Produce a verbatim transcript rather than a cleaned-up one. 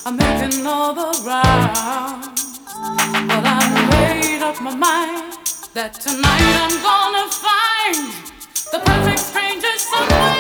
I'm making all the rounds, but I made up my mind that tonight I'm gonna find the perfect stranger somewhere.